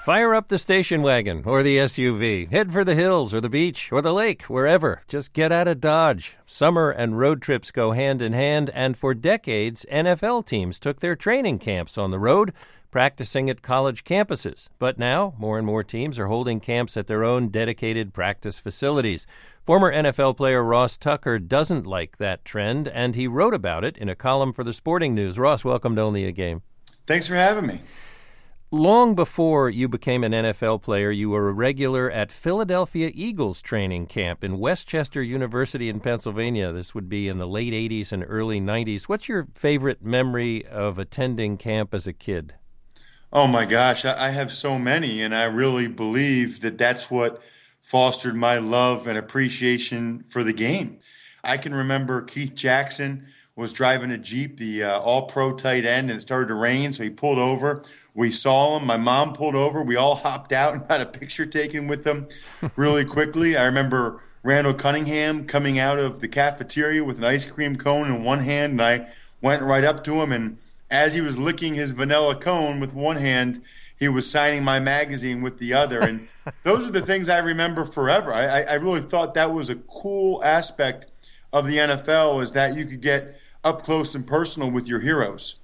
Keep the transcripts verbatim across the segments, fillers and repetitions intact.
Fire up the station wagon or the S U V. Head for the hills or the beach or the lake, wherever. Just get out of Dodge. Summer and road trips go hand in hand, and for decades, N F L teams took their training camps on the road, practicing at college campuses. But now, more and more teams are holding camps at their own dedicated practice facilities. Former N F L player Ross Tucker doesn't like that trend, and he wrote about it in a column for the Sporting News. Ross, welcome to Only a Game. Thanks for having me. Long before you became an N F L player, you were a regular at Philadelphia Eagles training camp in Westchester University in Pennsylvania. This would be in the late eighties and early nineties. What's your favorite memory of attending camp as a kid? Oh, my gosh. I have so many, and I really believe that that's what fostered my love and appreciation for the game. I can remember Keith Jackson was driving a Jeep, the uh, all-pro tight end, and it started to rain, so he pulled over. We saw him. My mom pulled over. We all hopped out and had a picture taken with him really quickly. I remember Randall Cunningham coming out of the cafeteria with an ice cream cone in one hand, and I went right up to him, and as he was licking his vanilla cone with one hand, he was signing my magazine with the other. And those are the things I remember forever. I, I really thought that was a cool aspect of the N F L, is that you could get up close and personal with your heroes.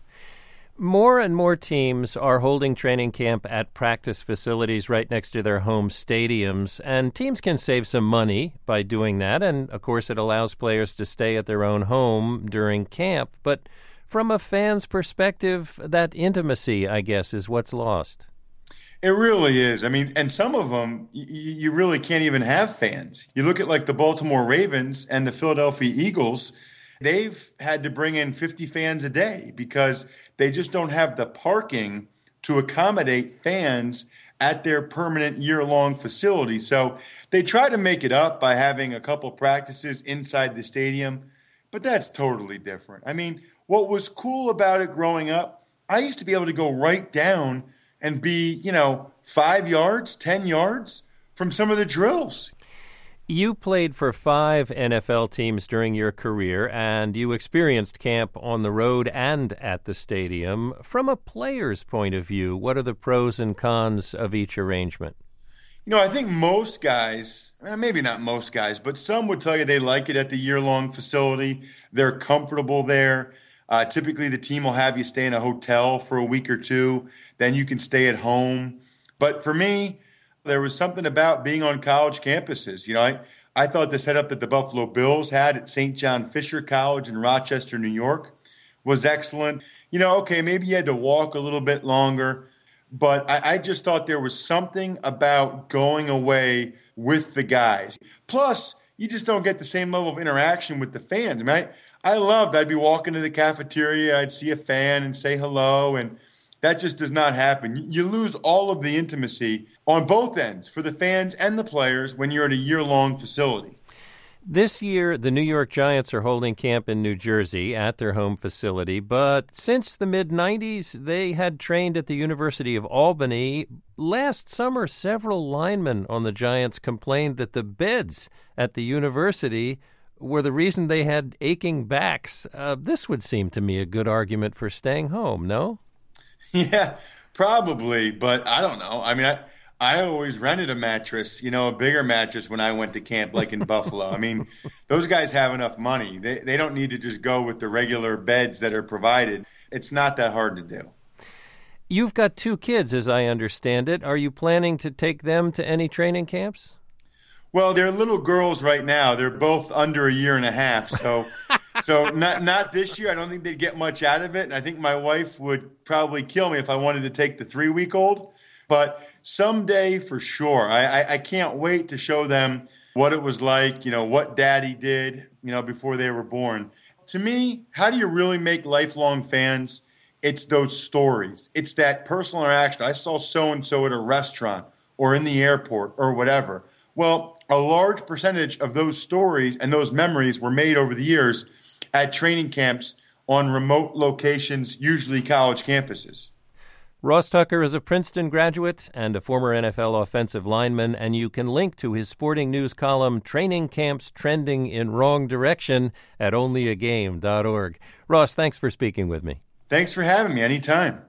More and more teams are holding training camp at practice facilities right next to their home stadiums, and teams can save some money by doing that, and of course it allows players to stay at their own home during camp. But from a fan's perspective, that intimacy, I guess, is what's lost. It really is. I mean, and some of them, y- you really can't even have fans. You look at like the Baltimore Ravens and the Philadelphia Eagles. They've had to bring in fifty fans a day because they just don't have the parking to accommodate fans at their permanent year-long facility. So they try to make it up by having a couple practices inside the stadium, but that's totally different. I mean, what was cool about it growing up, I used to be able to go right down and be, you know, five yards, ten yards from some of the drills. You played for five N F L teams during your career, and you experienced camp on the road and at the stadium. From a player's point of view, what are the pros and cons of each arrangement? You know, I think most guys, maybe not most guys, but some would tell you they like it at the year-long facility. They're comfortable there. Uh, typically, the team will have you stay in a hotel for a week or two. Then you can stay at home. But for me, there was something about being on college campuses. You know, I, I thought the setup that the Buffalo Bills had at Saint John Fisher College in Rochester, New York, was excellent. You know, okay, maybe you had to walk a little bit longer, but I, I just thought there was something about going away with the guys. Plus, you just don't get the same level of interaction with the fans. I mean, I, I loved, I'd be walking to the cafeteria, I'd see a fan and say hello, and that just does not happen. You lose all of the intimacy on both ends for the fans and the players when you're at a year-long facility. This year, the New York Giants are holding camp in New Jersey at their home facility, but since the mid nineties, they had trained at the University of Albany. Last summer, several linemen on the Giants complained that the beds at the university were the reason they had aching backs. Uh, this would seem to me a good argument for staying home, no? Yeah, probably, but I don't know. I mean, I, I always rented a mattress, you know, a bigger mattress when I went to camp, like in Buffalo. I mean, those guys have enough money. They they don't need to just go with the regular beds that are provided. It's not that hard to do. You've got two kids, as I understand it. Are you planning to take them to any training camps? Well, they're little girls right now. They're both under a year and a half, so so not not this year. I don't think they'd get much out of it. And I think my wife would probably kill me if I wanted to take the three-week-old. But someday, for sure, I, I, I can't wait to show them what it was like, you know, what Daddy did, you know, before they were born. To me, how do you really make lifelong fans? It's those stories. It's that personal interaction. I saw so-and-so at a restaurant or in the airport or whatever. Well, a large percentage of those stories and those memories were made over the years at training camps on remote locations, usually college campuses. Ross Tucker is a Princeton graduate and a former N F L offensive lineman, and you can link to his Sporting News column, Training Camps Trending in Wrong Direction, at only a game dot org. Ross, thanks for speaking with me. Thanks for having me anytime.